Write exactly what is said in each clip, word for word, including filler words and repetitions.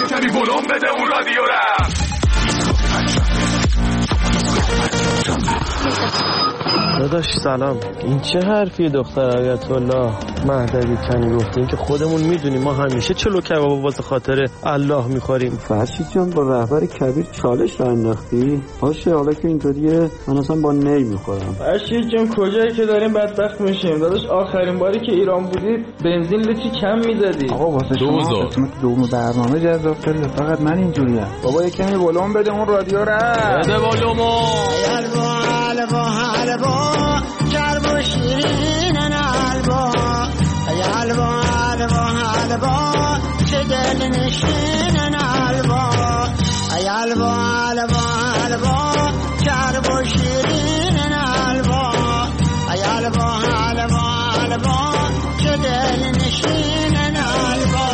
کمی ولوم بده اون رادیو را. داداش سلام، این چه حرفی دختر آیت الله مهدوی کنی گفتیم که خودمون میدونیم ما همیشه چلو کباب واسه خاطر الله میخوریم. فرشید جان با رهبر کبیر چالش را انداختی؟ باشه حالا که اینطوریه من اصلا با نی میخورم. فرشید جان کجایی که داریم بدبخت میشیم داداش؟ آخرین باری که ایران بودید بنزین لیتری کم میدادی. آقا واسه شما قسمت دوم برنامه جذاب شده، فقط من اینجوریم. بابا یکمی ولوم بده اون رادیو را. بده ولومو. حلوا حلوا چرب و شیرین حلوا ای حلوا حلوا حلوا چه دل نشین حلوا ای حلوا حلوا حلوا چرب و شیرین حلوا ای حلوا حلوا حلوا چه دل نشین حلوا.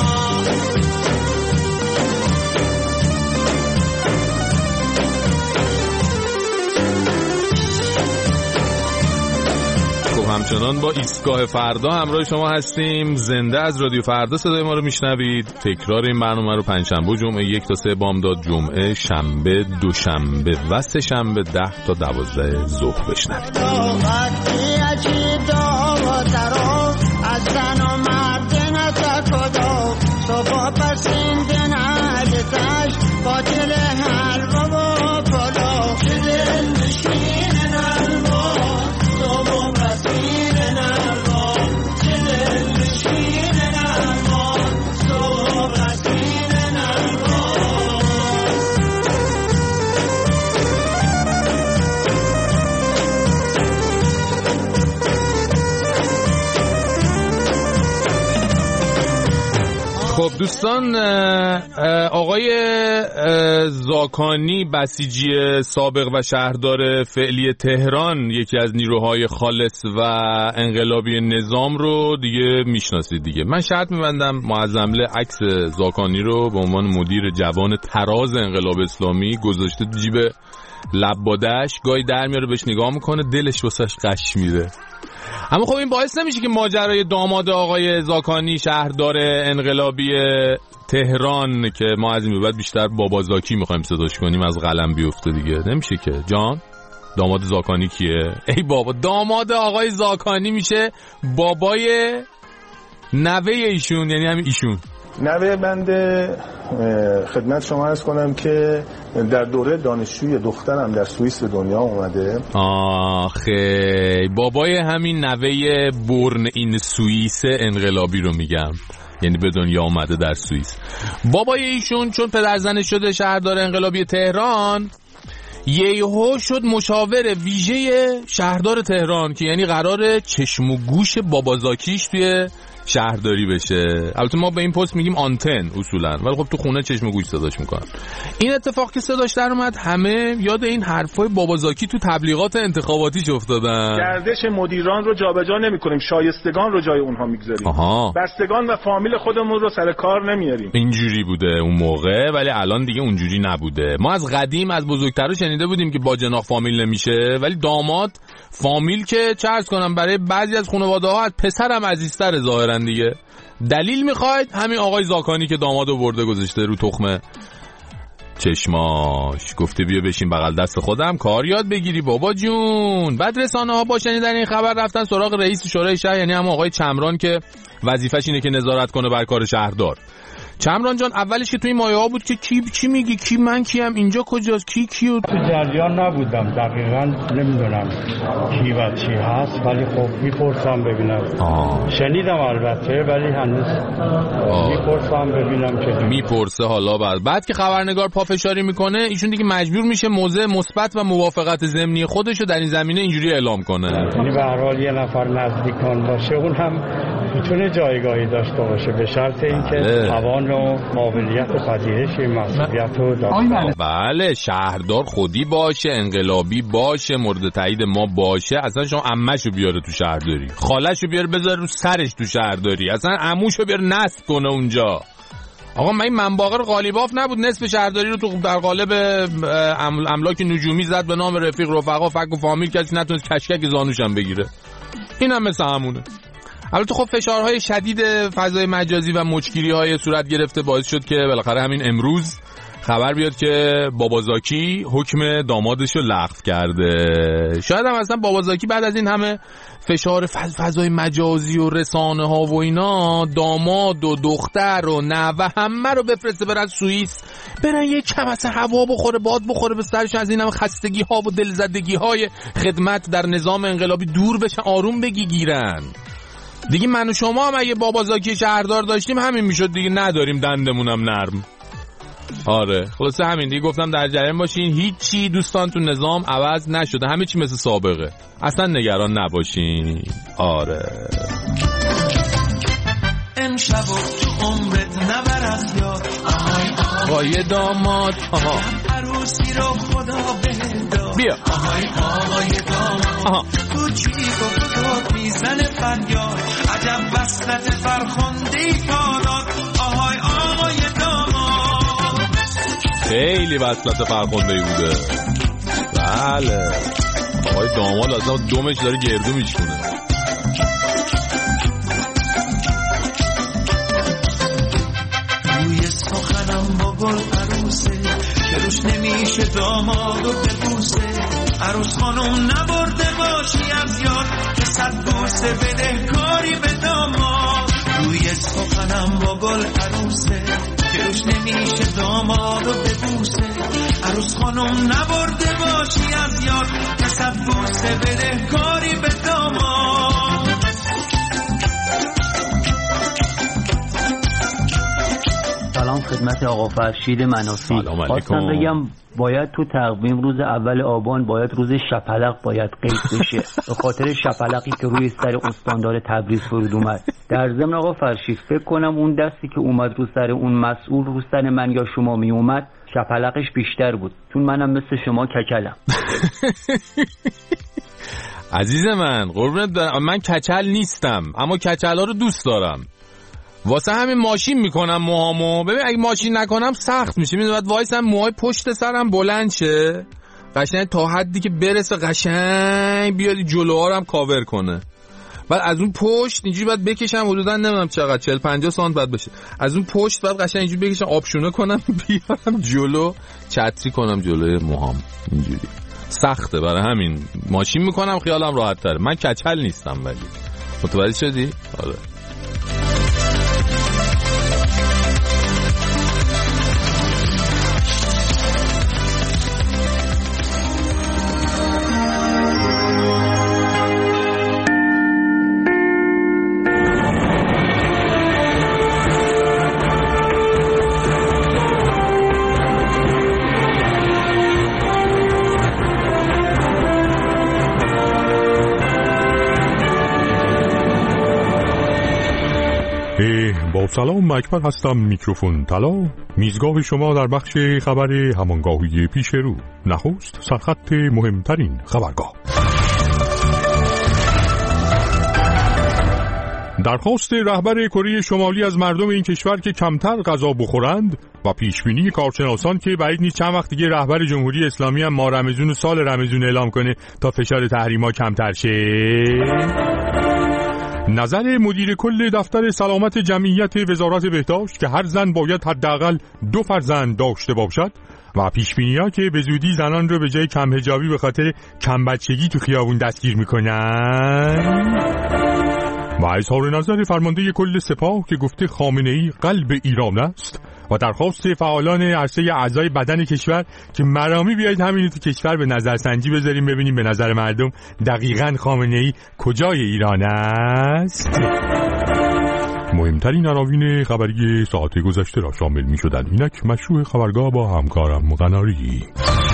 همچنان با ایستگاه فردا همراه شما هستیم. زنده از رادیو فردا صدای ما رو میشنوید. تکرار این برنامه رو پنجشنبه و جمعه یک تا سه بامداد، جمعه، شنبه، دوشنبه و سه شنبه ده تا دوازده ظهر بشنوید. از زن و مرد نتکدو صبح پسین دن عدتش با دل حلوا و پلو چه دل نشین حلوا صبح پسین حلوا چه دل نشین حلوا صبح پسین حلوا. خب دوستان، آقای زاکانی بسیجی سابق و شهردار فعلی تهران، یکی از نیروهای خالص و انقلابی نظام رو دیگه میشناسید دیگه. من شرط میبندم معظمله عکس زاکانی رو به عنوان مدیر جوان تراز انقلاب اسلامی گذاشته تو جیب لبادش، گاهی در میاره بهش نگاه میکنه، دلش واسش قش میره. اما خب این باعث نمیشه که ماجرای داماد آقای زاکانی شهردار انقلابی تهران که ما از این به بعد بیشتر بابا زاکی میخوایم صداش کنیم از قلم بیفته دیگه. نمیشه که جان. داماد زاکانی کیه؟ ای بابا، داماد آقای زاکانی میشه بابای نوه ایشون، یعنی همین ایشون. نوه بنده خدمت شما عرض کنم که در دوره دانشجوی دخترم در سوئیس دنیا اومده. آخه بابای همین نوه برن این سوئیس انقلابی رو میگم، یعنی به دنیا اومده در سوئیس. بابای ایشون چون پدرزنش شده شهردار انقلابی تهران، یهو شد مشاور ویژه شهردار تهران که یعنی قراره چشم و گوش بابازاکیش توی شهرداری بشه. البته ما به این پست میگیم آنتن اصولا، ولی خب تو خونه چشم و گوش صداش میکنن. این اتفاق که صداش در اومد همه یاد این حرفای بابازاکی تو تبلیغات انتخاباتیش افتادن. گردش مدیران رو جابجا نمیکنیم، شایستگان رو جای اونها میگذاریم. آها. بستگان و فامیل خودمون رو سر کار نمیاریم. اینجوری بوده اون موقع، ولی الان دیگه اونجوری نبوده. ما از قدیم از بزرگترا شنیده بودیم که با جناح فامیل نمیشه، ولی داماد فامیل که چه عرض کنم برای بعضی از خانواده‌ها از پسرم عزیزتره ظاهرا دیگه. دلیل میخواید؟ همین آقای زاکانی که دامادو برده گذاشته رو تخمه چشماش، گفته بیا بشین بغل دست خودم کار یاد بگیری بابا جون. بعد رسانه ها با شنیدن این خبر رفتن سراغ رئیس شورای شهر، یعنی هم آقای چمران که وظیفش اینه که نظارت کنه بر کار شهردار. چمران جان اولش که تو این مایه ها بود که کی چی میگی، کی من کیم، اینجا کجاست، کی کیو، تو جریان نبودم دقیقاً نمیدونم کی و چی هست، ولی خب میپرسم ببینم. آه. شنیدم البته ولی هنوز میپرسم ببینم که میپرسه. حالا بعد بعد که خبرنگار پافشاری میکنه ایشون دیگه مجبور میشه موضع مثبت و موافقت ضمنی خودش رو در این زمینه اینجوری اعلام کنه. یعنی به هر حال یه نفر نزدیکان باشه اون هم میتونه جایگاهی داشته باشه به شرط اینکه توان و قابلیت پذیرش مسئولیت رو داشته. بله شهردار خودی باشه، انقلابی باشه، مورد تایید ما باشه. اصلا شما عمه‌شو بیاره تو شهرداری، خاله‌شو بیاره بذاره رو سرش تو شهرداری، اصلا عموشو بیاره نصب کنه اونجا. آقا من این منباقر قالیباف نبود نصف شهرداری رو تو در قالب املاک نجومی زد به نام رفیق رفقا فک و فامیل، کسی نتونست کشکک زانوشم بگیره. این هم مثل همونه. البته خب فشارهای شدید فضای مجازی و مچگیری‌های صورت گرفته باعث شد که بالاخره همین امروز خبر بیاد که بابازاکی حکم دامادش رو لغو کرده. شاید هم اصلا بابازاکی بعد از این همه فشار فضای مجازی و رسانه ها و اینا داماد و دختر و نوه همه رو بفرسته برن سوئیس، برن یک کم اصلا هوا بخوره، باد بخوره به سرش، از این همه خستگی ها و دلزدگی های خدمت در نظام انقلابی دور بشن، آروم بگیرن دیگه. من و شما هم اگه بابازاکی شهردار داشتیم همین میشد دیگه، نداریم دندمونم نرم. آره خلاصه همین دیگه، گفتم در جریان باشین، هیچی دوستان تو نظام عوض نشده، همه چی مثل سابقه، اصلا نگران نباشین. آره امشب تو عمرت نبر از یاد آقای داماد، آها عروسی رو خدا بهداد، بیا آهای آقای داماد، آها تو جیب و خود میزنه فریاد، عجب وصلت فرخنده پاداد، آهای آقای داماد. خیلی وصلت فرخنده بوده. بله آقای داماد اصلا دومش داره گردو میشونه. روی سخنم با گل عروسه که روش نمیشه دامادو ببوسه، عروس خانم نبرده باشی از یاد که صد بوسه بده کاری به داماد. روی سخنم با گل عروسه که روش نمیشه دامادو ببوسه، عروس خانم نبرده باشی از یاد که صد بوسه بده کاری به داماد. سلام خدمت آقا فرشید منافی. خواستم بگم باید تو تقویم روز اول آبان باید روز شپلق باید قید بشه به خاطر شپلقی که روی سر استاندار تبریز فرود اومد. در ضمن آقا فرشید فکر کنم اون دستی که اومد رو سر اون مسئول رو سر من یا شما می اومد شپلقش بیشتر بود، چون منم مثل شما کچلم. عزیز من قربونت برم، من کچل نیستم اما کچلا رو دوست دارم، واسه همین ماشین میکنم موهامو. ببین اگه ماشین نکنم سخت میشه، میدونم بعد وایسم موهای پشت سرم بلند شه قشنگ تا حدی که برسه قشنگ بیاد جلوها رو هم کاور کنه، بعد از اون پشت اینجوری بعد بکشم حدودا نمیدونم چقدر چهل پنجاه سانت بعد بشه، از اون پشت بعد قشنگ اینجوری بکشم آبشونه کنم بیارم جلو چتری کنم جلوی موهام. اینجوری سخته، برای همین ماشین میکنم خیالم راحت تره. من کچل نیستم ولی متوجه شدی؟ آره با سلام اکبر هستم، میکروفون طلا، میزگاه شما در بخش خبر همانگاهی پیش رو. نخست سرخط مهمترین خبرگاه. درخواست رهبر کره شمالی از مردم این کشور که کمتر غذا بخورند و پیشبینی کارشناسان که بعید نیست چند وقت دیگه رهبر جمهوری اسلامی هم ماه رمضان و سال رمضان اعلام کنه تا فشار تحریما کمتر شه. نظر مدیر کل دفتر سلامت جمعیت وزارت بهداشت که هر زن باید حداقل دو فرزند داشته باشد و پیشبینی‌ها که به زودی زنان رو به جای کم حجابی به خاطر کم بچگی تو خیابون دستگیر میکنن و اظهار نظر فرمانده کل سپاه که گفته خامنه‌ای قلب ایران است و درخواست فعالان عرصه اعضای بدن کشور که مرامی بیایید همین تو کشور به نظرسنجی بذاریم ببینیم به نظر مردم دقیقاً خامنه‌ای کجای ایران است. مهمترین عناوین خبری ساعت گذشته را شامل می‌شدند. اینک مشروع خبرگاه با همکارم قناری.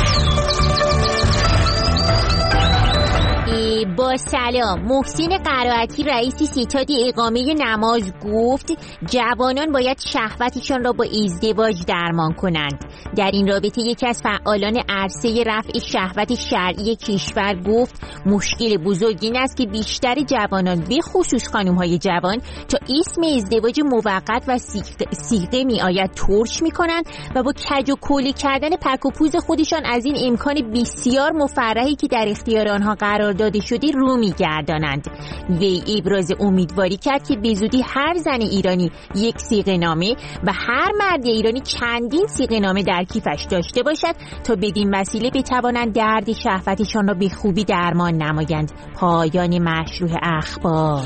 با سلام، محسن قرائتی رئیس ستاد اقامه نماز گفت جوانان باید شهوتشان را با ازدواج درمان کنند. در این رابطه یکی از فعالان عرصه رفع شهوت شرعی کشور گفت مشکل بزرگ این است که بیشتر جوانان به خصوص خانم‌های جوان تا اسم ازدواج موقت و صیغه می آید ترش می کنند و با کج و کوله کردن پک و پوز خودشان از این امکان بسیار مفرحی که در اختیار آنها قرار داده شده پهلوی رو میگردانند. وی ابراز امیدواری کرد که به زودی هر زن ایرانی یک صیغه نامه و هر مرد ایرانی چندین صیغه نامه در کیفش داشته باشد تا بدین وسیله بتوانند درد شهوتشان را به خوبی درمان نمایند. پایان مشروع اخبار.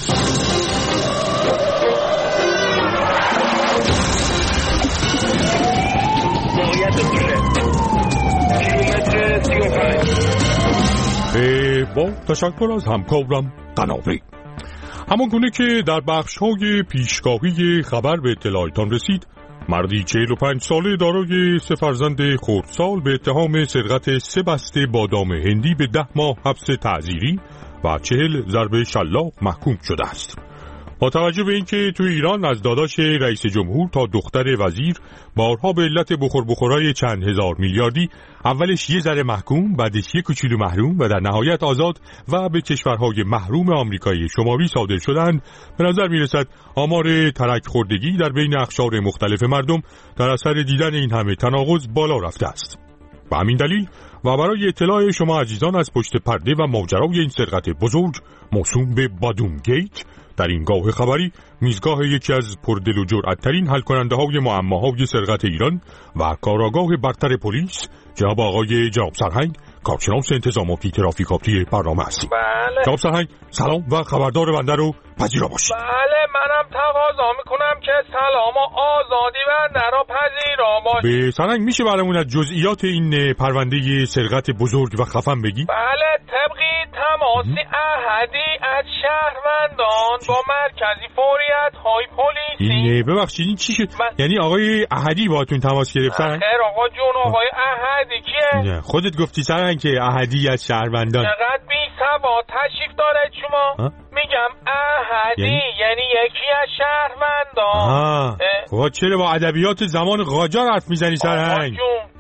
با تشکر از همکارم قنابی. همان گونه که در بخش‌های پیشگاهی خبر به اطلاعتان رسید، مردی چهل و پنج ساله دارای سه فرزند خردسال به اتهام سرقت سه بسته بادام هندی به ده ماه حبس تعزیری و چهل ضرب شلاق محکوم شده است. با توجه به اینکه توی ایران از داداش رئیس جمهور تا دختر وزیر بارها به علت بخور بخورای چند هزار میلیاردی اولش یه ذره محکوم، بعدش یه کوچولو محروم و در نهایت آزاد و به کشورهای محروم آمریکایی شمالی صادر شدند، به نظر میرسد آمار ترک خوردگی در بین اقشار مختلف مردم در اثر دیدن این همه تناقض بالا رفته است. به همین دلیل و برای اطلاع شما عزیزان از پشت پرده و ماجرای این سرقت بزرگ موسوم به بادوم گیت، در این گاه خبری میزگاه یکی از پردل و جرأت‌ترین حل کننده های معماهای سرقت ایران و کاراگاه برتر پلیس جناب آقای جناب سرهنگ، کارشناس انتظاماتی ترافیکاتی برنامه هستیم. بله. جناب سرهنگ سلام و خبردار بنده رو پذیرا باشید. بله، منم تقاضا میکنم که سلام و آزادی بنده رو پذیرا باشید. به سرهنگ میشه برامون از جزئیات این پرونده سرقت بزرگ و خفن بگی؟ بله، طبقی تماسی احدی از شهروندان با مرکزی فوریت های پلیسی. این ببخشید این چی شد؟ من... یعنی آقای احدی باهاتون تماس گرفت سرهنگ؟ خیر آقا جون، آقای احدی کیه؟ نه خودت گفتی سرهنگ که احدی از شهروندان. چقدر بی سواد تشریف داره شما؟ میگم احدی یعنی, یعنی یکی از شهروندان. آها خب چرا با ادبیات زمان قاجار حرف میزنی سرهنگ؟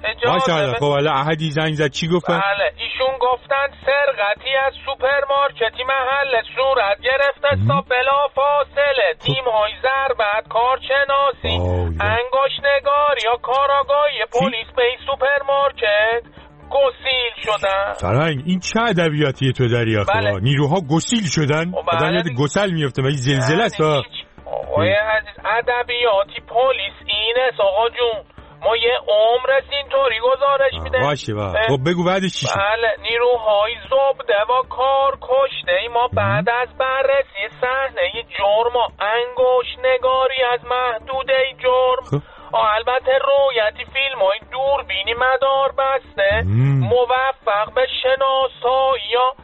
اجازه خب حالا احدی زنگ زد چی گفتن؟ بله، ایشون گفتن سرقتی از سوپرمارکتی محل صورت گرفته تا بلا فاصله تیم های ضربت، کارشناسی، انگشت‌نگاری یا کاراگاهی پلیس به این سوپرمارکت گسیل شدن. سرهنگ این چه ادبیاتیه تو داری آخه؟ بله. نیروها گسیل شدن؟ بله. آدم یاد گسل میفته من این زلزله است. آقای عزیز ادبیاتی پلیس اینه آقا جون. ما یه عمر اینطوری گزارش میده. باشه با. خب بگو بعدش چی شد؟ بله، نیروهای زبده و کار کشته ما بعد از بررسی صحنه جرم و انگشت نگاری از محدوده جرم البته رویتی فیلم های دوربینی مدار بسته موفق به شناسایی یا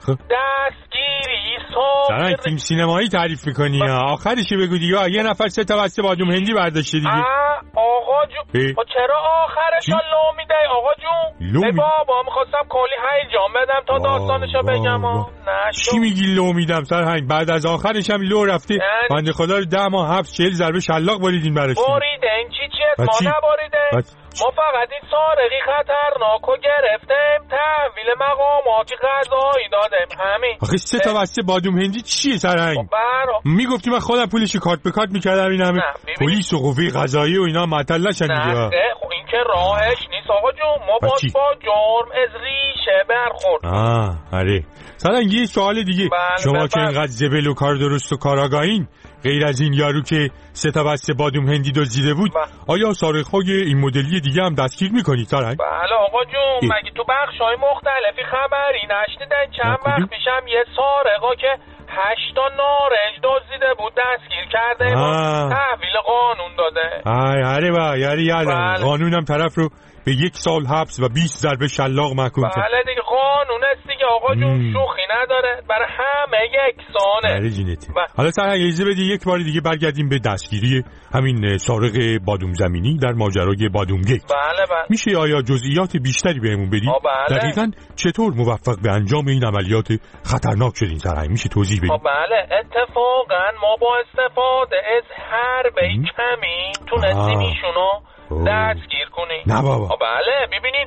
دستگیری سرهنگ فیلم سینمایی تعریف میکنی یا آخرشی بگو دیگه. یه نفر سه تا بسته بادوم هندی برداشته دیگه. آقا جون چرا آخرش لو میده آقا جون؟ لو می... بابا میخواستم کلی هیجان بدم تا داستانشو بگم. چی میگی لو میدم سرهنگ؟ بعد از آخرش هم لو رفته. بنده خدا رو ده ماه حبس چهل ضربه شلاق باریدین براش. باریده این چی چیه؟ ما نباریده. ما فقط این سارقی خطرناکو گرفتیم، تحویل مقاماتی قضایی دادیم، همین. آخه سه تا بسته بادوم هندی چیه سرهنگ؟ میگفتی من خودم پولش کارت به کارت میکردم این همه پلیس و قوه قضایی و اینا معطل نشن دیگه. نه خب این که راهش نیست آقا جون. ما باز با جرم از ریشه برخورد. آه آره سرهنگ یه سوال دیگه. بله شما بله. که اینقدر زبل و کار درست و کاراگاهین، غیر از این یارو که سه تا بسته بادوم هندی دزدیده بود بله. آیا سارق‌های این مدلی دیگه هم دستگیر می‌کنید سرهنگ؟ بله آقا جون. مگه تو بخش‌های مختلفی خبری نشنیدن؟ چند وقت پیشم یه سارقا که هشت تا نارنج دزدیده بود دستگیر کرده و تحویل قانون داده. آره آره با یاری یادم بله. قانونم طرف رو به یک سال حبس و بیست ضربه شلاق محکوم کرد. بله دیگه قانون است دیگه آقا جون. شوخی نداره، برای همه یکسانه. بله جینتی. حالا سرهنگ اجازه بدید یک بار دیگه برگردیم به دستگیری همین سارق بادوم زمینی در ماجرای بادوم گیت. بله بله. میشه آیا جزئیات بیشتری بهمون بدید؟ بله. دقیقاً چطور موفق به انجام این عملیات خطرناک شدین سرهنگ؟ میشه توضیح بدید؟ بله اتفاقاً ما با استفاده از حربه کمی تونستیم ایشونو دستگیر کنیم. نه بابا. بله ببینین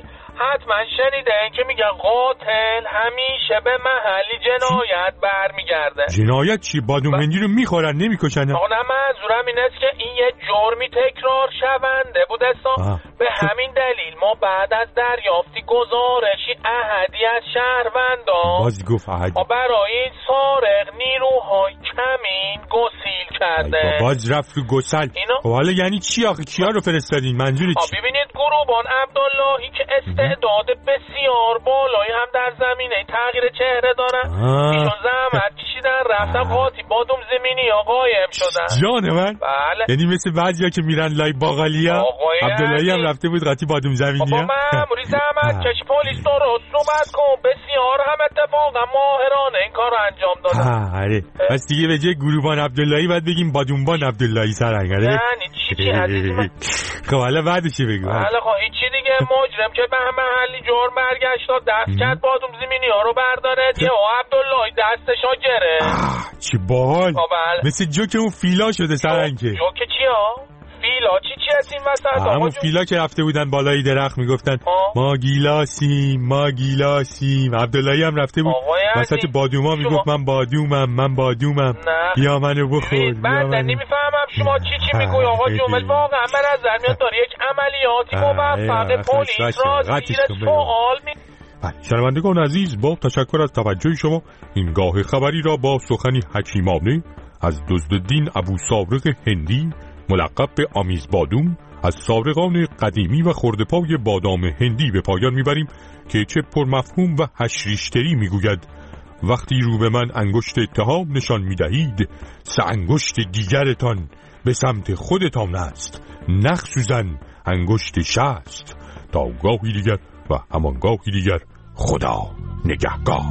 حتما شنیدین که میگن قاتل همیشه به محلی جنایت برمیگرده. جنایت چی؟ بادوم هندی رو میخورن نمیکشن؟ آقا نه، منظورم این است که این یه جرمی تکرار شونده بوده. به همین دلیل ما بعد از دریافتی گزارشی احدی از شهروندان باز گفت احدی برای این سارق نیروهای کمین گسیل کرده. باز رفت رو گسل. خب حالا یعنی چی آخه؟ کیا رو فرستادین؟ منظور چی؟ ببینید گروبان عبداللهی که استعداد بسیار بالایی هم در زمینه تغییر چهره دارن، ایشون زحمت کشیدن رفتن قاطی بادوم زمینی یا قایم شدن. جان من؟ بله. یعنی مثل بعضیا که میرن لای باقالیا عبداللهی هم رفته بود قاطی بادوم زمینی. بابا ماموری زحمت کش پلیس درست صحبت کن. بسیار هم اتفاقا ماهرانه این کارو انجام دادن. آره. پس دیگه به جای گروبان عبداللهی بعد بگیم بادومبان عبداللهی سرنگره. یعنی چی چی عزیزم؟ خب حالا بعدش بگو. حالا خب هیچی دیگه. مجرم که به محلی جرم برگشت و دست کرد بادوم زمینی ها رو برداره دیگه و عبداللهی دستشو گرفت. چی باحال. مثل جوک اون فیلا شده سرنگه. جوک چی ها؟ فیلا چی چی از این وسط؟ همون فیلا که رفته بودن بالای درخت میگفتن ما گیلاسیم ما گیلاسیم. عبداللهی هم رفته بود وسط بادوما میگفت من بادومم من بادومم بیا منو بخور. من نمیفهمم شما چی چی میگوی آقا جمل. واقعا من نظر میاد داره یک عملیاتی موفق پلیس را زیر سوال می. شنوندگان عزیز، با تشکر از توجه شما این گاه خبری را با سخنی حکیمانه از دزدالدین ابو سارق هندی ملقب به آمیز بادوم از سارقان قدیمی و خردپای بادام هندی به پایان میبریم که چه پرمفهوم و هشریشتری میگوید وقتی رو به من انگشت اتهام نشان میدهید سه انگشت دیگرتان به سمت خودتان است، نخصوصاً انگشت شست. تا گاهی دیگر و همان گاهی دیگر خدا نگهدار.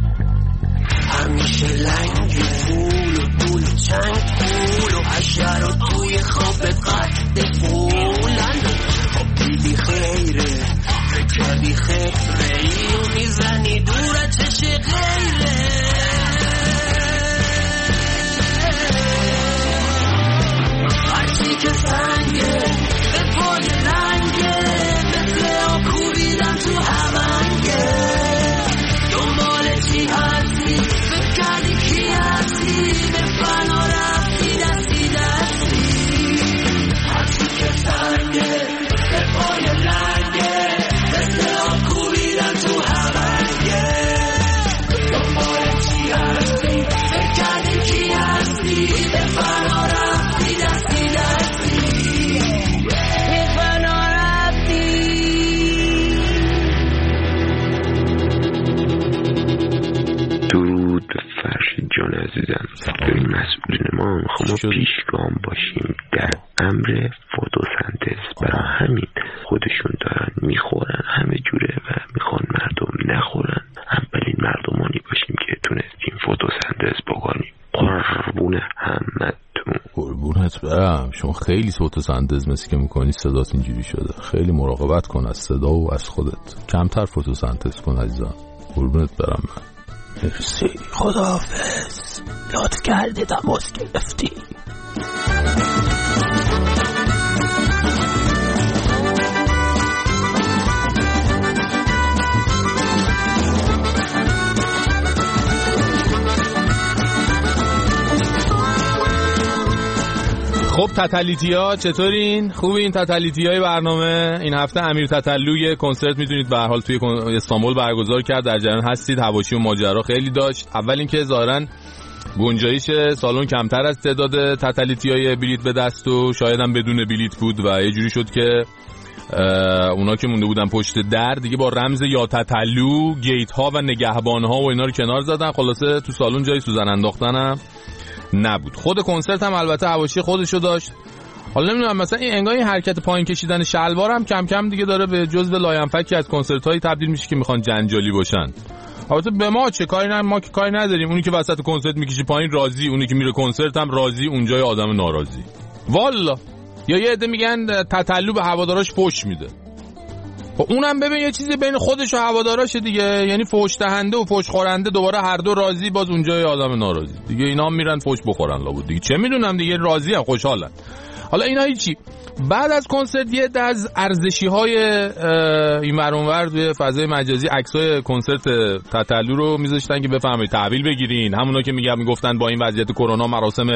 همیشه لنگ فول و دول و چنگ فول و حشر و توی خواب قد فولن. خب دیدی خیره فکر کردی خفره اینو میزنی دوره چش غیره. هرچی که سنگه به پای لنگه مثل آکوبیدن تو همنگه. دنبال چی هستی فکر کردی کی هستی به فنا رفتی دستی دستی. هرچی که سنگه به پای لنگه مثل آکوبیدن تو همنگه. دنبال چی هستی فکر کردی کی هستی به فنا رفتی دستی دستی به فنا رفتی. درود فرشید جان عزیزم. ببین مسئولین ما میخوام ما پیشگام باشیم در امر فتوسنتز. برای همین خودشون دارن میخورن همه جوره و میخوان مردم نخورن. اولین مردمانی باشیم که تونستیم فتوسنتز بکنیم. قربون همتون. قربونت برم. شما خیلی فتوسنتز مثل که میکنی صدات اینجوری شده. خیلی مراقبت کن از صدا و از خودت. کمتر فتوسنتز کن عزیزم. قربونت برم من. مرسی. خداحافظ. لطف کردی تماس گرفتی. خب تتلیتیا چطورین؟ خوبین تتلیتیای برنامه؟ این هفته امیر تتلو کنسرت میدونید به هر حال توی استانبول برگزار کرد. در جریان هستید. حواشی و ماجرا خیلی داشت. اول اینکه ظاهراً گنجایش سالن کمتر از تعداد تتلیتیای بلیت به دست و شاید هم بدون بلیت بود و یه جوری شد که اونا که مونده بودن پشت در دیگه با رمز یا تتلو گیت ها و نگهبان ها و اینا رو کنار زدن. خلاصه تو سالن جای سوزن انداختنم نبود. خود کنسرت هم البته حواشی خودشو داشت. حالا نمیدونم مثلا این انگار این حرکت پایین کشیدن شلوار هم کم کم دیگه داره به جزو لاینفکی از کنسرت‌های تبدیل میشه که میخوان جنجالی باشن. البته به ما چه کاری نه، ما که کاری نداریم. اونی که وسط کنسرت میکشی پایین راضی، اونی که میره کنسرت هم راضی، اونجای آدم ناراضی. والا یا یه عده میگن تتلو به هواداراش فوش میده. خب اونم ببین یه چیزی بین خودش و هواداراش دیگه، یعنی فوش دهنده و فوش خورنده دوباره هر دو راضی، باز اونجای آدم ناراضی دیگه. اینا هم میرن فوش بخورن لابد دیگه. چه میدونم دیگه، راضی هم خوشحالن. حالا اینا هیچی. بعد از کنسرت یه عده از ارزشی‌های این ور اون ور توی فضای مجازی عکسای کنسرت تتلو رو میذاشتن که بفهمید تحویل بگیرین. همونا که میگم میگفتن با این وضعیت کرونا مراسم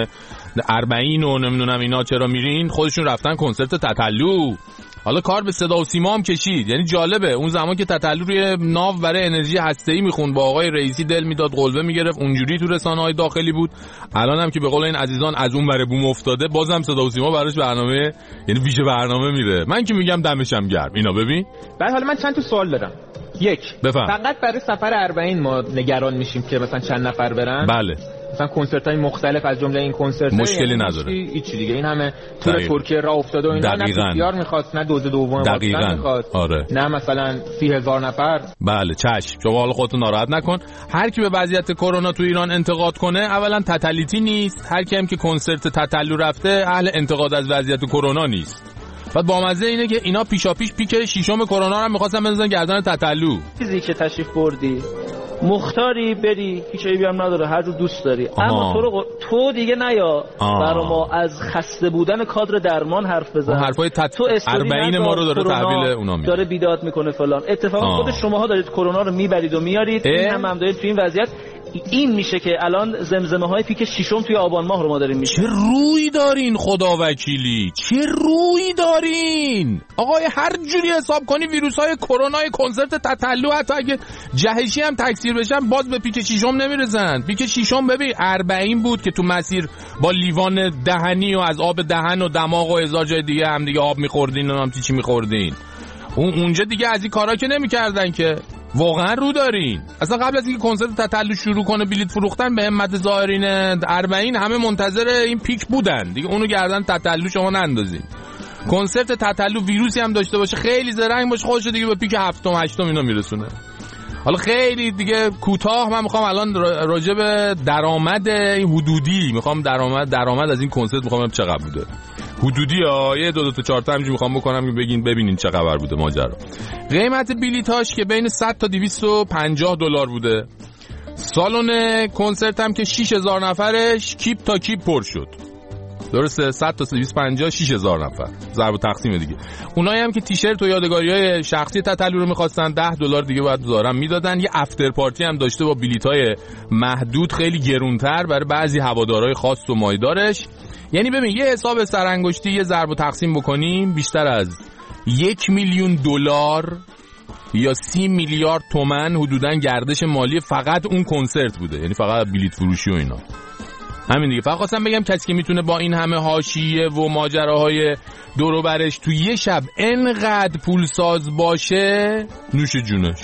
اربعین و نمیدونم اینا چرا میرین، خودشون رفتن کنسرت تتلو. حالا کار به صدا و سیما هم کشید. یعنی جالبه اون زمان که تتلو روی ناو برای انرژی هسته‌ای میخوند با آقای رئیسی دل میداد، قلبه میگرفت، اونجوری تو رسانه‌های داخلی بود. الان هم که به قول این عزیزان از اون بره بوم افتاده، بازم صدا و سیما براش برنامه، یعنی ویژه برنامه میره. من که میگم دمشم گرم. اینا ببین. بعد حالا من چند تا سوال دارم. یک، بفهم. فقط برای سفر اربعین ما نگران میشیم که مثلا چند نفر برن؟ بله. مثلا کنسرت‌های مختلف از جمله این کنسرت مشکلی نداره. هیچ دیگه این همه تور ترکیه راه افتاده و اینا، نه اختیار می‌خواست، نه دوز دوم می‌خواست. آره. نه مثلا سی هزار نفر. بله چشم. شما حالا خودتون ناراحت نکن. هر کی به وضعیت کرونا تو ایران انتقاد کنه، اولا تتلیتی نیست. هر کی هم که کنسرت تتلو رفته اهل انتقاد از وضعیت کرونا نیست. بعد با مزه اینه که اینا پیشاپیش پیک شیشم کرونا رو می‌خواستن بزنن گردن تتلو. چیزی که تشریف بردی مختاری بری، هیچ عیبی هم نداره، هر جو دوست داری. آها. اما تو رو تو دیگه نیا برای ما از خسته بودن کادر درمان حرف بزن. حرفای تت... اربعین ما رو داره تحویل اونا میده، داره بیداد میکنه فلان. اتفاقا خود شماها دارید کرونا رو میبرید و میارید. این هم هم دارید تو این وضعیت. این میشه که الان زمزمه های پیک شیشم توی آبان ماه رو ما داریم میشه. چه روی دارین خدا وکیلی، چه روی دارین آقای. هر جوری حساب کنی ویروس های کرونا کنسرت تتلو حتی اگه جهشی هم تکثیر بشن باز به پیک شیشم نمیرسن. پیک شیشم ببین اربعین بود که تو مسیر با لیوان دهنی و از آب دهن و دماغ و هزار جای دیگه هم دیگه آب میخوردین و هم چی میخوردین. اون اونجا دیگه از این کارا که نمیکردن که. واقعا رو دارین. اصلا قبل از اینکه کنسرت تتلو شروع کنه بلیط فروختن به همت زائرین اربعین همه منتظر این پیک بودن دیگه. اونو گردن تتلو شما نندازین. کنسرت تتلو ویروسی هم داشته باشه خیلی زرنگ باشه خودش دیگه به پیک هفتم هشتم اینا میرسونه. حالا خیلی دیگه کوتاه من میخوام الان راجع به درآمد حدودی میخوام درآمد درآمد از این کنسرت میخوام ببینم چقدر بوده. حدودی ها یه دو دو تا چهار تا همینجوری میخوام بکنم که بگین ببینین چه خبر بوده ماجرا. قیمت بلیطاش که بین صد تا دویست و پنجاه دلار بوده. سالن کنسرت هم که شش هزار نفرش کیپ تا کیپ پر شد. درسته صد تا دویست و پنجاه شش هزار نفر ضرب و تقسیم دیگه. اونایی هم که تیشرت و یادگاری‌های شخصی تتلو رو می‌خواستن ده دلار دیگه بعد دارن میدادن. یه افتر پارتی هم داشته با بلیط‌های محدود خیلی گرونتر برای بعضی هوادارهای خاص و مایدارش. یعنی ببین یه حساب سرانگشتی یه ضرب و تقسیم بکنیم بیشتر از یک میلیون دلار یا سی میلیارد تومان حدوداً گردش مالی فقط اون کنسرت بوده. یعنی فقط بلیط فروشی و اینا. همین دیگه. فقط خواستم بگم کسی که میتونه با این همه حاشیه و ماجراهای دور و برش تو یه شب انقدر پولساز باشه نوش جونش.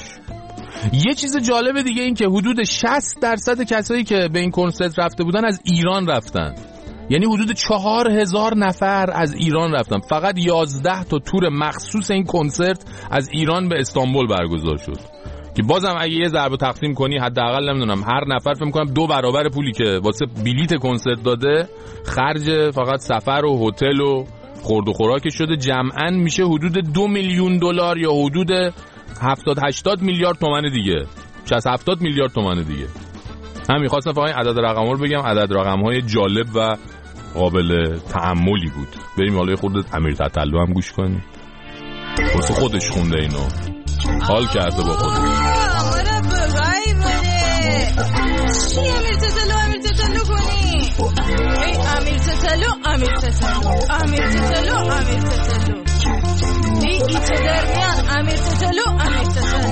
یه چیز جالب دیگه این که حدود شصت درصد کسایی که به این کنسرت رفته بودن از ایران رفتن. یعنی حدود چهار هزار نفر از ایران رفتن. فقط یازده تا تور مخصوص این کنسرت از ایران به استانبول برگزار شد که بازم اگه یه ضرب تقسیم کنی حداقل نمیدونم هر نفر فکر می‌کنم دو برابر پولی که واسه بلیت کنسرت داده خرج فقط سفر و هتل و خورد و خوراک شده. جمعاً میشه حدود دو میلیون دلار یا حدود هفتاد هشتاد میلیارد تومان دیگه. شصت هفتاد میلیارد تومان دیگه. هم می‌خواستم فقط عدد رقم‌ها رو بگم. عدد رقم‌های جالب و قابل تأملی بود. بریم حالا خودت امیر تتلو هم گوش کنیم. واسه خودش خونده اینو. حال کرده با خودش. آره بگای بره. چی امیر تتلو امیر تتلو کنی؟ ای امیر تتلو امیر تتلو امیر تتلو امیر تتلو ای ایچه در میان امیر تتلو امیر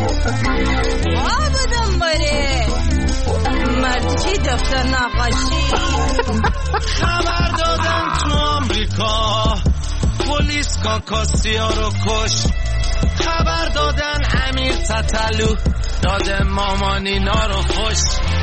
تتلو آبادم بره مرچی دفتر نقاشی. خبر دادن تو آمریکا پلیس کاکاسیا رو کش. خبر دادن امیر تتلو داده مامانینا رو خوش.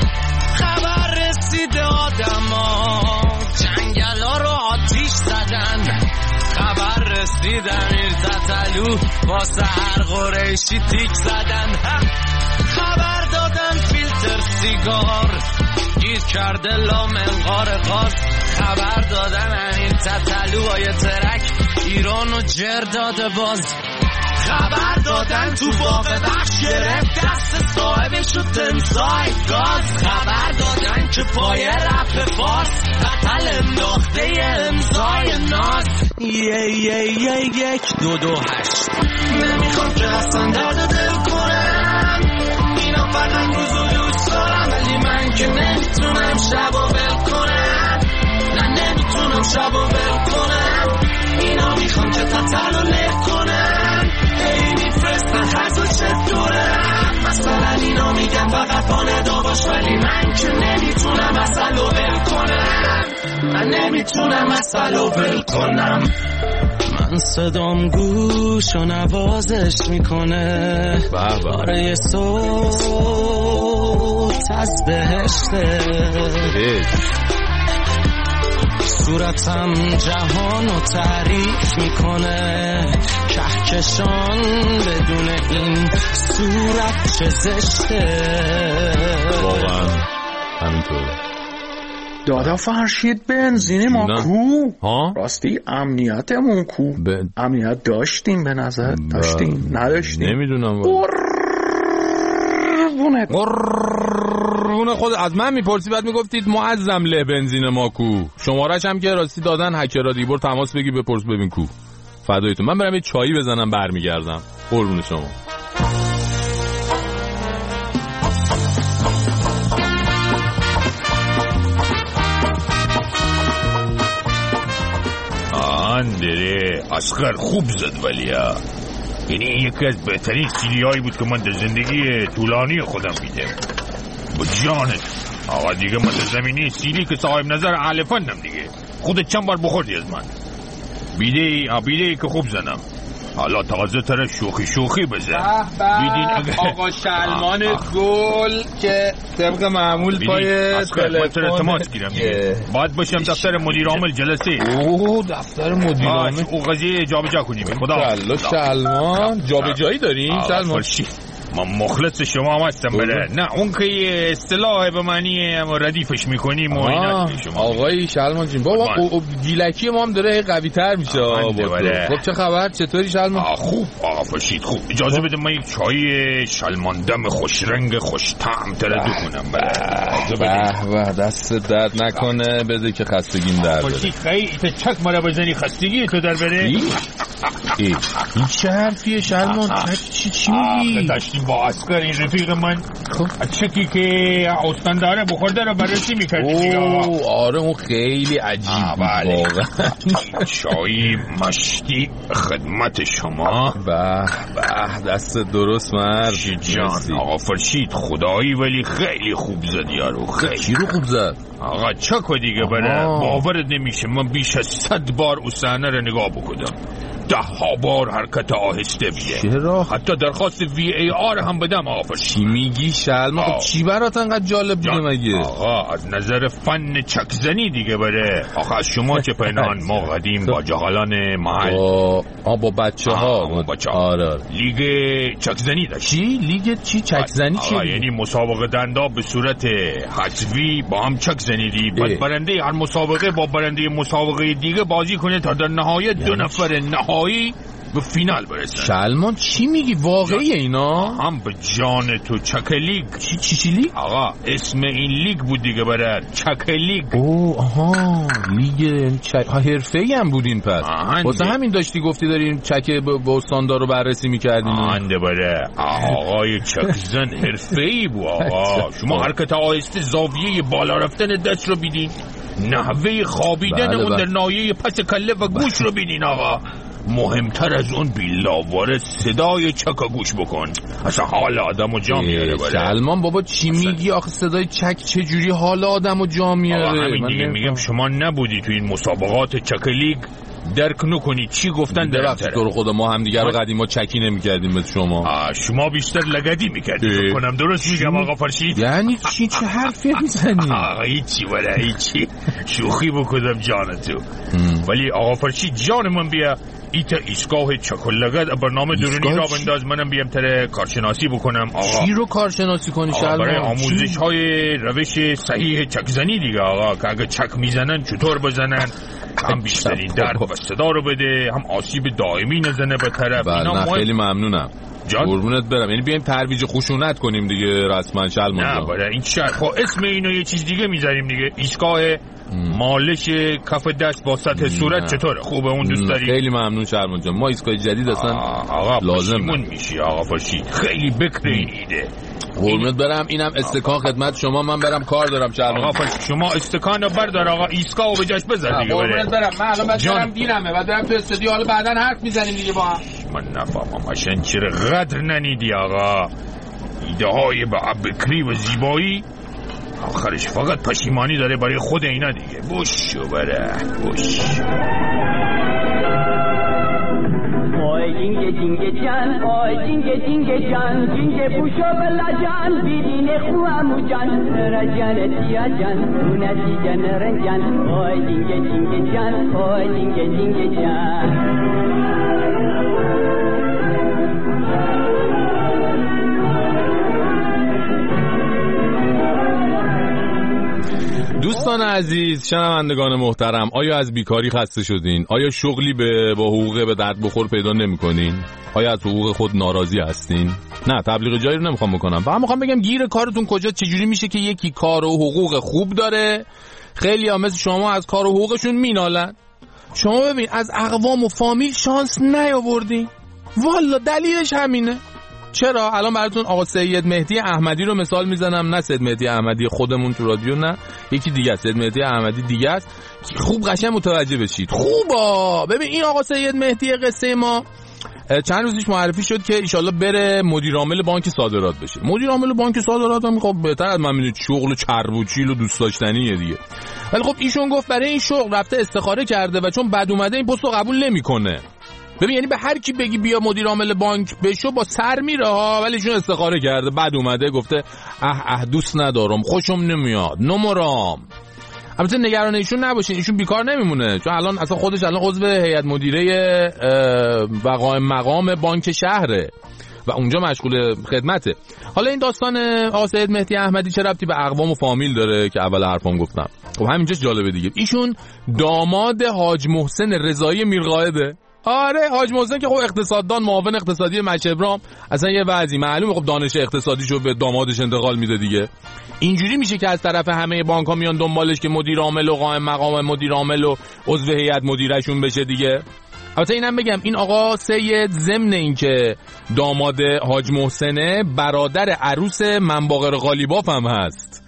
خبر رسیده آدما جنگل ها رو آتیش زدن. خبر رسید امیر تتلو واسه هر قریشی تیک زدن. خبر دادن فیلتر سیگار گیر کرده لام انقار غاز. خبر دادن امیر تتلو با یه ترک ایرانو جر داده باز. خبر دادن تو باغ بخش گرفت دست صاحبش و تمسای گاز خبر دادن که پای رپ فارس قتل انداخته امضای ناز یه یه یه یک دو دو هشت نمیخوام که اصلا درد دل کنم اینا فقط روزو دوست دارم ولی من که نمیتونم شب و ول کنم نه نمیتونم شب و ول کنم اینا میخوام که تطل و له کنم ای میفرستن خز و چطورم مثلا اینا میگن فقط پاندا باش ولی من که نمیتونم اصل و ول کنم من نمیتونم اصل و ول کنم من صدام گوش و نوازش میکنه باره صوت از بهشته صورتم جهان رو تعریف میکنه کهکشان بدون این صورت چه زشته واقعا همینطور دادا فرشید بنزین ما کو ها؟ راستی امنیتمون کو ب... امنیت داشتیم به نظر ب... داشتیم نداشتیم نمیدونم قربونت قربون خود از من میپرسی بعد میگفتید معظم له بنزین ما کو شمارش هم که راستی دادن هکرها دیگه برو تماس بگی بپرس ببین کو فدایتون من برم یه چایی بزنم برمیگردم قربون شما اندره اسقر خوب زد ولی ها یعنی این یکی از بهترین سیلی هایی بود که من در زندگی طولانی خودم بیدم با جانت آقا دیگه من در زمینی سیلی که صاحب نظر اهل فنم دیگه خودت چند بار بخوردی از من بیده ای بیده ای که خوب زنم حالا تازه تره شوخی شوخی بزن بیدین آقا شلمان گل که طبق معمول پای تلفن تماس گیرم باید باشم دفتر مدیر عامل جلسه اوه دفتر مدیر عامل او قضیه جا به جا کنیم خدا شلمان جا به جایی داریم شلمان من مخلص شما هم هستم بله نه اون که اصطلاح به معنی ردیفش میکنیم و اینا شما آقای شلمان جین بابا گیلکی ما هم داره قوی تر میشه خب چه خبر چطوری شلمان خوب آقا فرشید خوب اجازه بده من یک چای شلمان دم خوش رنگ خوش طعم تردو کنم بله به دست درد نکنه بده که خستگیم در بره فرشید خیلی تا چک مرا بزنی خستگی تو در بره این چه حرفیه شلمان چی چی میگی داشتیم با اسکر این رفیق من چکی که استانداره بخورده رو بررسی میکردیم اوه آره اون خیلی عجیب بود چای مشتی خدمت شما به به دست درست مرد جان آقا فرشید خدایی ولی خیلی خوب زد یارو خیلی چی رو خوب زد آقا چکو دیگه بره باورت نمیشه من بیش از صد بار اون صحنه رو نگاه بکنم ده ها بار حرکت آهسته بیه چرا؟ حتی درخواست وی ای آر هم بدم آقا فرشید چی میگی شلما خب چی برات انقدر جالب بوده مگه آقا از نظر فن چکزنی دیگه بره آقا از شما چه پنهان ما قدیم با جهالان محل آ با بچه ها بچه آره لیگ چکزنی داشت چی؟ لیگ چی؟ چکزنی چی؟ یعنی مسابقه دنداب به صورت حذفی با هم چک زنیدی بعد برنده هر مسابقه با برنده مسابقه دیگه بازی کنه تا در نهایت دو نفر نهایی به فینال برسن شلمان چی میگی واقعی اینا هم به جان تو چک لیگ چی چی چی لیگ آقا اسم این لیگ بود دیگه برای چک لیگ اوه آها لیگ چک حرفه‌ای هم بود این پس واسه همین داشتی گفتی داریم چک با استاندار رو بررسی می‌کردیم آنده بره آقای چک زن حرفه‌ای بود آقا شما حرکت آهسته زاویه بالا رفتن دست رو بیدین نحوه خوابیدن اون در ناحیه پس کله و گوش رو بیدین آقا مهمتر از اون بیلاواره صدای چک گوش بکن اصلا حال آدم و جا میاره سلمان بابا چی میگی آخه صدای چک چه جوری حال آدم و جا میاره همین دیگه میگم شما نبودی تو این مسابقات چک لیگ درک نکنی چی گفتن در ببخشید تو رو خدا ما هم دیگه رو قدیما چکی نمی‌کردیم مثل شما شما بیشتر لگدی می‌کردید کنم درست میگم آقا فرشید یعنی چی چه حرفی میزنی آقا هیچی ولا هیچی شوخی بکنم جان تو ولی آقا فرشید جان من بیا ایتا ایستگاه چکلگد برنامه درونی را بنداز منم بیام تره کارشناسی بکنم آقا چی رو کارشناسی کنی شلمان برای آموزش های روش صحیح چکزنی دیگه آقا که اگه چک میزنن چطور بزنن هم بیشترین درد و صدا رو بده، هم آسیب دائمی نزنه به طرف. اینا نه خیلی ممنونم قربونت برم. یعنی بیایم ترویج خشونت کنیم دیگه رسما شلمان نه برای این شرط خب اسم اینو یه چیز دیگه میذاریم دیگه. ایستگاه مالش کف دست با سطح صورت چطوره؟ خوبه اون دوست داری؟ خیلی ممنون شلمان جان. ما ایستگاه جدید اصلا آقا لازم میشی آقا فاشی. خیلی بکر این ایده. قربونت برم. اینم استکان خدمت شما. من برم کار دارم شلمان. آقا فاشی شما استکان رو بردار آقا ایستگاهو به جاش بذار دیگه. قربونت برم. من الان بعد برم دیرمه بعد برم تو استودیو. حالا بعدن حرف میزنیم دیگه با هم. من نفهمم ماشین چرا قدر ننیدی آقا. ایده های با بکری و زیبایی آخرش فقط پشیمانی داره برای خود اینا دیگه. بوش و بره بوش. آی جینگه جینگه جان آی جینگه جینگه جان جینگه بوشو بلا جان بیدین خوامو جان رجانتیا جان اونتی جان رنجان آی جینگه جینگه جان آی جینگه جینگه جان. دوستان عزیز، شنوندگان محترم، آیا از بیکاری خسته شدین؟ آیا شغلی به با حقوق به درد بخور پیدا نمی‌کنین؟ آیا از حقوق خود ناراضی هستین؟ نه، تبلیغ جایی رو نمیخوام بکنم. فقط میخوام بگم گیر کارتون کجا چجوری میشه که یکی کار و حقوق خوب داره، خیلی‌ها مثل شما از کار و حقوقشون مینالن. شما ببین از اقوام و فامیل شانس نیاوردین. والا دلیلش همینه. چرا؟ الان براتون آقا سید مهدی احمدی رو مثال میزنم. نه سید مهدی احمدی خودمون تو رادیو، نه یکی دیگه است. سید مهدی احمدی دیگه است. خوب قشنگ متوجه بشید. خوبا ببین این آقا سید مهدی قصه ما چند روز پیش معرفی شد که ایشالله بره مدیر عامل بانک صادرات بشه. مدیر عامل بانک صادرات هم خب بهتر از من میدونید شغل چربوچیل و دوست داشتنیه دیگه. ولی خب ایشون گفت برای این شغل رفته استخاره کرده و چون بد اومده این پست رو قبول نمیکنه. ببین یعنی به هر کی بگی بیا مدیر عامل بانک بشو با سر میره ها، ولی ایشون استخاره کرده بعد اومده گفته اه اه دوست ندارم خوشم نمیاد نمرام. البته نگران ایشون نباشین، ایشون بیکار نمیمونه چون الان اصلا خودش الان عضو هیئت مدیره و قائم مقام بانک شهره و اونجا مشغول خدمته. حالا این داستان آقا سید مهدی احمدی چه ربطی به اقوام و فامیل داره که اول حرفام گفتم؟ خب همینجاش جالبه دیگه. ایشون داماد حاج محسن رضایی میرقائده. آره حاج محسن که خب اقتصاددان معاون اقتصادی مشهبرام اصلا یه وضعی معلومه خب دانش اقتصادیشو به دامادش انتقال میده دیگه. اینجوری میشه که از طرف همه بانک‌ها میان دنبالش که مدیر عامل و قائم مقام مدیر عامل و عضو هیئت مدیرهشون بشه دیگه. البته اینم بگم این آقا سید ضمن این که داماد حاج محسنه برادر عروس منباغر غالیباف هم هست.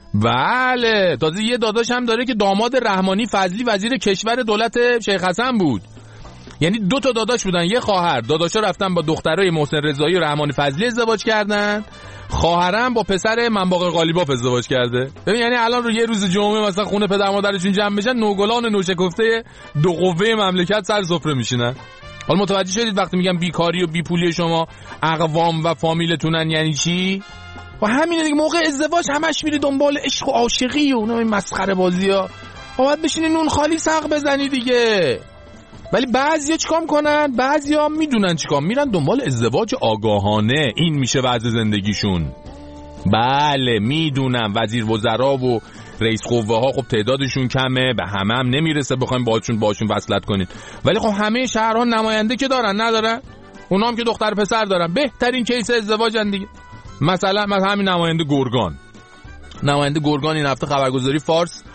بله تازه یه داداش هم داره که داماد رحمانی فضلی وزیر کشور دولت شیخ حسن بود. یعنی دو تا داداش بودن یه خواهر. داداشا رفتن با دخترای محسن رضایی و رحمانی فضلی ازدواج کردن، خواهرم با پسر منباغر غالیباف ازدواج کرده. ببین یعنی الان رو یه روز جمعه مثلا خونه پدر مادرشون جمع بشن نوگلان نوشکفته دو قوه مملکت سر سفره میشینن. حالا متوجه شدید وقتی میگم بیکاری و بیپولی شما اقوام و فامیلتونن یعنی چی؟ و همینه دیگه. موقع ازدواج همش میری دنبال عشق و عاشقی و اون مسخره بازی‌ها. باید بشینی نون خالی سق بزنی دیگه. ولی بعضیا چیکار کنن؟ بعضیا میدونن چیکار، میرن دنبال ازدواج آگاهانه. این میشه وضع زندگیشون. بله میدونم وزیر وزرا و رئیس قوه ها خب تعدادشون کمه، به همه هم نمیرسه بخوایم باهاشون باهاشون وصلت کنین. ولی خب همه شهرها نماینده که دارن ندارن؟ اونا هم که دختر پسر دارن. بهترین کیس ازدواجن دیگه. مثلا مثلا همین نماینده گرگان. نماینده گرگان این هفته خبرگزاری فارس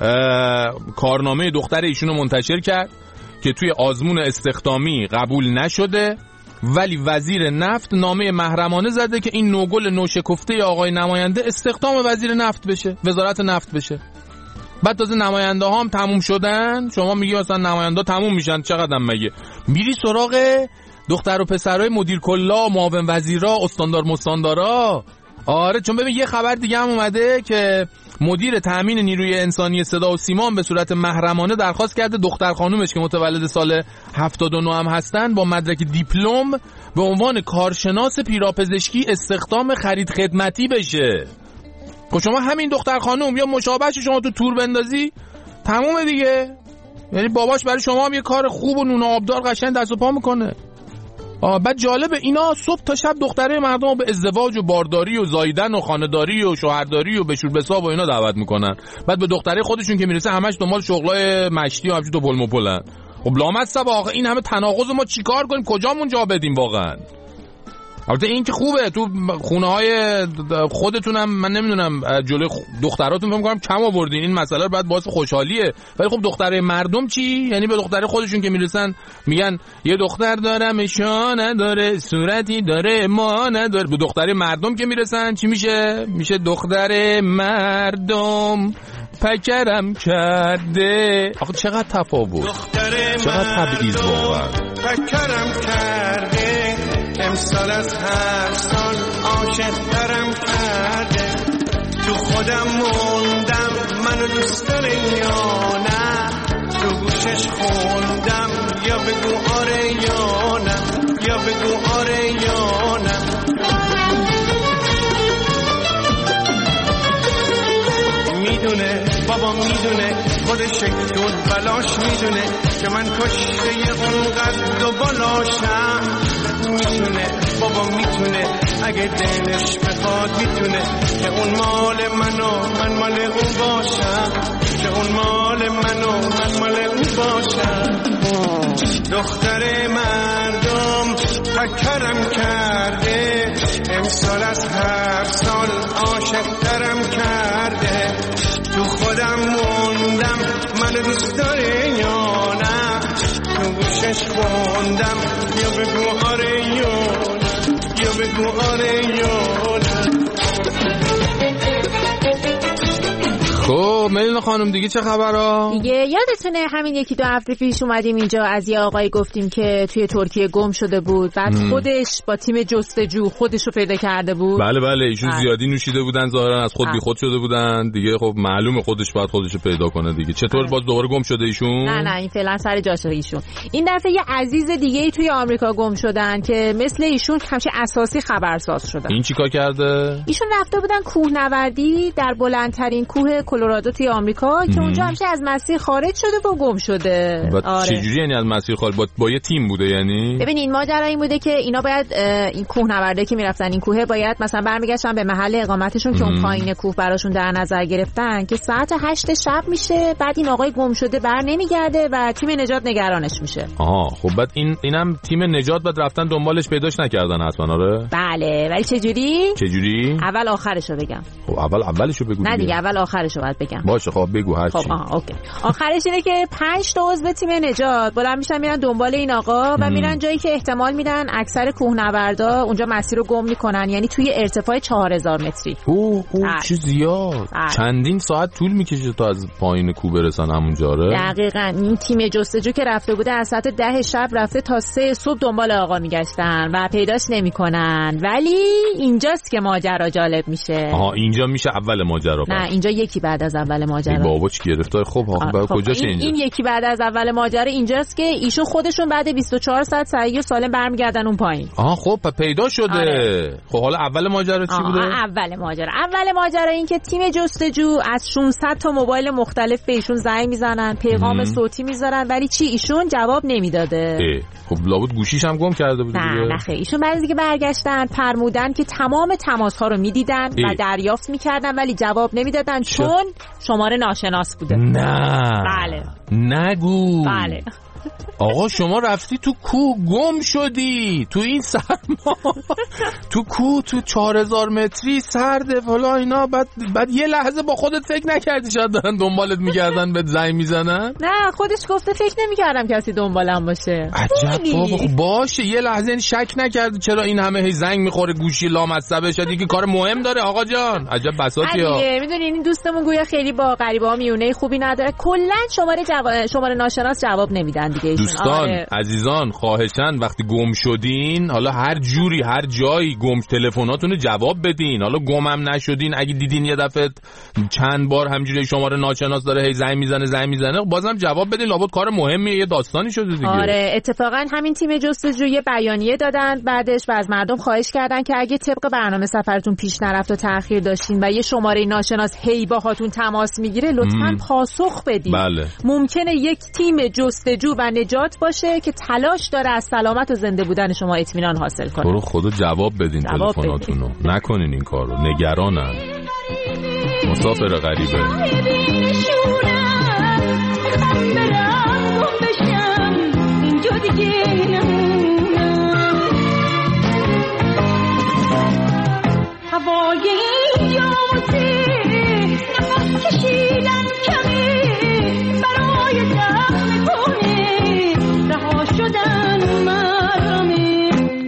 کارنامه دختر ایشونو منتشر کرد که توی آزمون استخدامی قبول نشده، ولی وزیر نفت نامه محرمانه زده که این نوگل نوشکفته آقای نماینده استخدام وزیر نفت بشه، وزارت نفت بشه. بعد تازه نماینده ها هم تموم شدن. شما میگی مثلا نماینده تموم میشن چقدر مگه؟ میری سراغ دختر و پسرای مدیر کلا، معاون وزیرا، استاندار مستاندارا. آره چون ببین یه خبر دیگه هم اومده که مدیر تامین نیروی انسانی صدا و سیما به صورت محرمانه درخواست کرده دختر خانومش که متولد سال هفتاد و نه هم هستن با مدرک دیپلم به عنوان کارشناس پیراپزشکی استخدام خرید خدمتی بشه. خب شما همین دختر خانوم یا مشابهش شما تو تور بندازی تمومه دیگه. یعنی باباش برای شما هم یه کار خوب و نون آبدار قشنگ دست و پا میکنه. آه بعد جالبه اینا صبح تا شب دختره مردم به ازدواج و بارداری و زاییدن و خانه‌داری و شوهرداری و بشور بساب و اینا دعوت میکنن. بعد به دختره خودشون که میرسه همش دنبال شغلای مشتی و همچین تو پل مپلن. خب لامصب آخه این همه تناقض ما چیکار کنیم؟ کجامون جا بدیم واقعا؟ البته این که خوبه تو خونه های خودتونم من نمیدونم جلوی دختراتون فکر می‌کنم کم آوردین، این مسئله رو بعد باعث خوشحالیه. ولی خب دختره مردم چی؟ یعنی به دختره خودشون که میرسن میگن یه دختر دارم شا نداره صورتی داره ما نداره. به دختره مردم که میرسن چی میشه؟ میشه دختر مردم پکرم کرده. آخه چقدر تفاوت، چقدر تبعیض واقعا. پکرم کرده امسال از هر سال عاشق ترم کرده. تو خودم موندم منو دوست داره یا نه، تو گوشش خوندم یا بگو آره یا نه، یا بگو آره یا نه. میدونه بابا میدونه خودش دون بلاش میدونه که من کشته اونقدر و بالاشم. میتونه بابا میتونه اگه دلش بخواد میتونه که اون مال منو من مال اون باشم، که اون مال منو من مال اون باشم. دختر مردم پکرم کرده امسال از هر سال عاشق ترم کرده. تو خودم موندم منو دوست داره یا نه، تو گوشش خوندم یا بگو آره یا نه، یا بگو آره یا نه. خب میلنا خانم دیگه چه خبرها؟ دیگه یادتونه همین یکی دو هفته پیش اومدیم اینجا از یه آقای گفتیم که توی ترکیه گم شده بود، بعد م. خودش با تیم جستجو خودش رو پیدا کرده بود. بله بله ایشون آه. زیادی نوشیده بودن ظاهرا از خود بی خود شده بودن دیگه. خب معلومه خودش باید خودش رو پیدا کنه دیگه. چطور آه. باز دوباره گم شده ایشون؟ نه نه این فعلا سر جاشه ایشون. این دفعه یه عزیز دیگه ای توی آمریکا گم شدن که مثل ایشون همش اساسی خبرساز شدن. این چیکار کرده؟ ایشون رفته بودن کوهنوردی در بلندترین کوه کلرادو توی آمریکا که اونجا همیشه از مسیر خارج شده و گم شده. آره. چجوری یعنی از مسیر خارج؟ با, با یه تیم بوده یعنی؟ ببین این ماجرا این بوده که اینا باید این کوهنورده که میرفتن این کوه باید مثلا برمیگشتن به محل اقامتشون که اون پایین کوه براشون در نظر گرفتن که ساعت هشت شب میشه، بعد این آقای گم شده بر نمیگرده و تیم نجات نگرانش میشه. آها خب بعد این اینم تیم نجات بعد رفتن دنبالش پیداش نکردن حتما. آره بله ولی چجوری؟ چجوری؟ اول آخرشو بگم. خب اول اولشو بگو. نه دیگه اول آخرشو باید بگم. باشه خب بگو هر چی. خب آها اوکی. آخرش اینه که پنج تا عضو تیم نجات بلند میشن میرن دنبال این آقا و میرن جایی که احتمال میدن اکثر کوهنوردا اونجا مسیر رو گم میکنن، یعنی توی ارتفاع چهار هزار متری. اوه اوه چه زیاد. چندین ساعت طول میکشه تا از پایین کوه برسن همونجا. دقیقاً این تیم جستجو که رفته بوده از ساعت ده شب رفته تا سه صبح دنبال آقا میگشتن و پیداش نمیکنن. ولی اینجاست که ماجرا جالب میشه. آها اینجا میشه اول ماجرا. نه اینجا یکی بعد از اول ماجرا. بابا چی گرفتار. خب آخه کجاش این, این یکی بعد از اول ماجرا اینجاست که ایشون خودشون بعد بیست و چهار ساعت صحیح و سالم برمیگردن اون پایین. آها خب پیدا شده. آره. خب حالا اول ماجرا چی بوده؟ اول ماجرا اول ماجرا این که تیم جستجو از ششصد تا موبایل مختلف به ایشون زنگ میزنن، پیغام صوتی میذارن ولی چی ایشون جواب نمیداده. خب لابد گوشیش هم گم کرده بود. نه نه خیر ایشون بعد از اینکه برگشتن فرمودن که تمام تماس‌ها رو میدیدن و دریافت میکردن ولی جواب نمیدادن چون شماره ناشناس بوده. نه بله نگو. بله آقا شما رفتی تو کوه گم شدی تو این سرما تو کوه تو چهار هزار متری سرده فلا اینا، بعد بعد یه لحظه با خودت فکر نکردی شاید دارن دنبالت میگردن بهت زنگ میزنن؟ نه خودش گفته فکر نمیکردم کسی دنبالم باشه. عجب بابا باشه یه لحظه این شک نکردی چرا این همه هی زنگ میخوره گوشی لامصبه شد دیگه کار مهم داره آقا جان. عجب بساطی ها. میدونی این دوستمون گویا خیلی با غریبه‌ها میونه خوبی نداره، کلا شماره جواب شماره ناشناس جواب نمیدن دیگه. دوستان آره. عزیزان خواهشاً وقتی گم شدین حالا هر جوری هر جایی گم تلفناتون رو جواب بدین. حالا گمم نشدین اگه دیدین یه دفعه چند بار همینجوری شماره ناشناس داره هی زنگ میزنه زنگ میزنه بازم جواب بدین، لابد کار مهمیه یه داستانی شده دیگه. آره اتفاقا همین تیم جستجو یه بیانیه دادن بعدش و از مردم خواهش کردن که اگه طبق برنامه سفرتون پیش نرفت و تأخیر داشتین و یه شماره ناشناس هی باهاتون تماس میگیره لطفاً پاسخ بدین. بله. ممکنه یک تیم جستجو و و نجات باشه که تلاش داره از سلامت و زنده بودن شما اطمینان حاصل کنه. برو خدا جواب بدین تلفناتونو، نکنین این کارو. نگرانن مسافر غریبه. هوای یاسی نفس کشیدن کمی برای دم کنی رها شدن مرامی.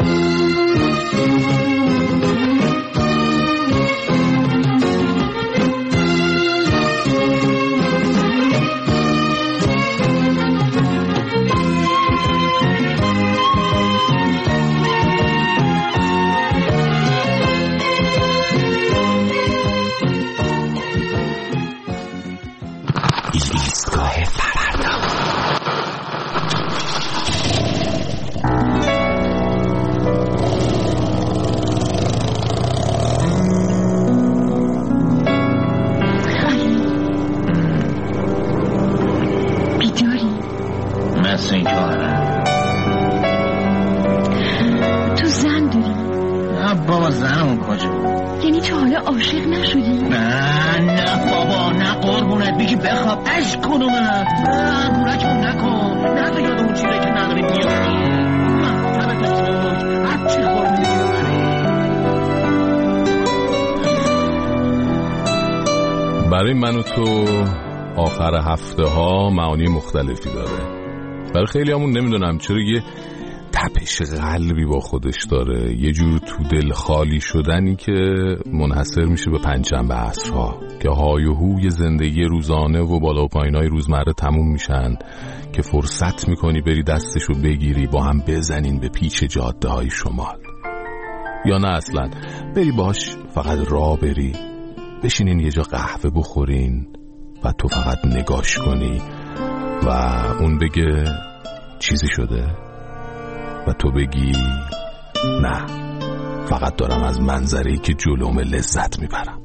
برای من و تو آخر هفته ها معانی مختلفی داره. برای خیلی همون نمیدونم چرا یه تپش قلبی با خودش داره، یه جور تو دل خالی شدنی که منحصر میشه به پنجشنبه عصرها که های و هوی زندگی روزانه و بالا و پایینای روزمره تموم میشن، که فرصت میکنی بری دستشو بگیری با هم بزنین به پیچ جاده های شمال، یا نه اصلا بری باش فقط راه بری، بشینین یه جا قهوه بخورین و تو فقط نگاش کنی و اون بگه چیزی شده و تو بگی نه، فقط دارم از منظره‌ای که جلوم لذت میبرم.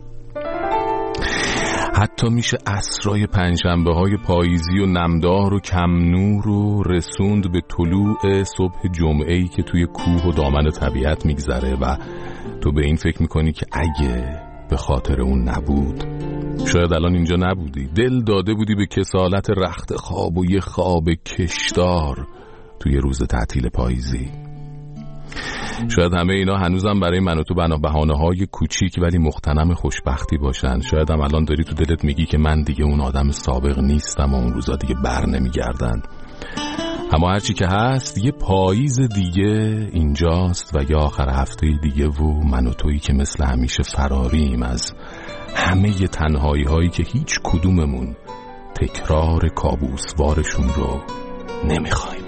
حتی میشه عصرای پنجشنبه های پاییزی و نمدار و کم نور رو رسوند به طلوع صبح جمعه‌ای که توی کوه و دامن طبیعت میگذره و تو به این فکر میکنی که اگه به خاطر اون نبود شاید الان اینجا نبودی، دل داده بودی به کسالت رخت خواب و یه خواب کشدار توی روز تعطیل پاییزی. شاید همه اینا هنوزم برای من و تو بهانه های کوچیک ولی مغتنم خوشبختی باشن. شاید هم الان داری تو دلت میگی که من دیگه اون آدم سابق نیستم و اون روزا دیگه بر نمیگردن. اما هرچی که هست یه پاییز دیگه اینجاست و یا آخر هفته دیگه و من و تویی که مثل همیشه فراریم از همه ی تنهایی هایی که هیچ کدوممون تکرار کابوسوارشون رو نمیخوایم.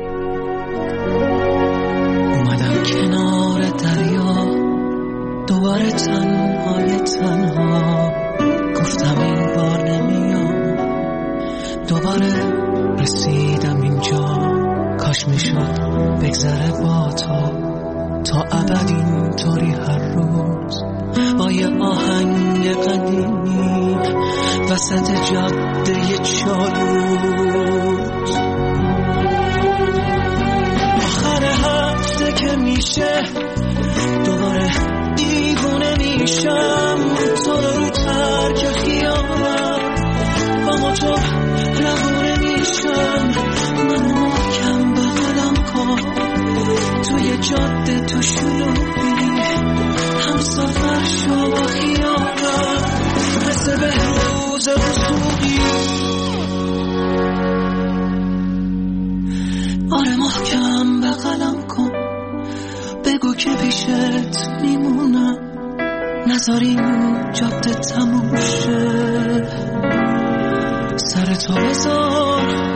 اومدم کنار دریا دوباره تنهای تنها، گفتم این بار نمیام، دوباره رسیدم اینجا، کاش میشد بگذره با تو تا ابد اینطوری هر روز با یه آهنگ قدیمی وسط جاده چالوس. آخر هفته که میشه دوباره دیوونه میشم، تو رو ترک خیالم با موتور رهونه میشم، من محکم بغلم کن توی جاده تو شلوغی، هم سفر شو با خیالم مثل به روز رسوقی. آره محکم بغلم کن، بگو که پیشت میمونم، نذاریم جاده تموم شه، سر تو بذار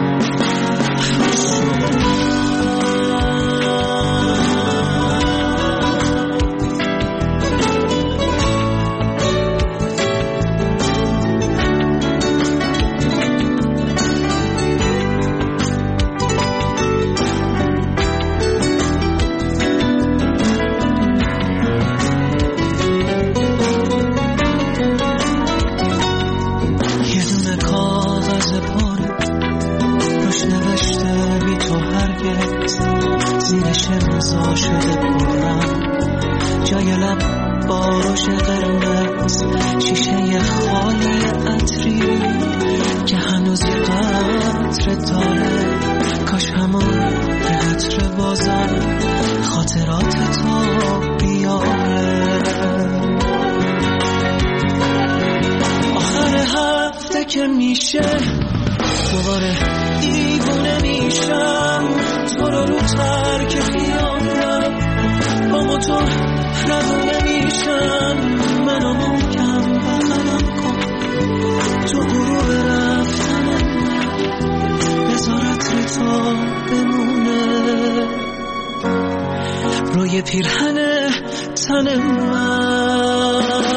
فضا شده پرم، جای لب باروش قرمز، شیشه خالی عطری که هنوز یه قطره داره، کاش همون یه قطره بازم خاطرات تو بیاره. آخر هفته که میشه دوباره دیوونه میشم، تو رو رو ترک خیالم با موتور روونه میشم، منو محکم بغلم کن تو غروب رفتن من، بذارت تا بمونه روی پیرهن تن من.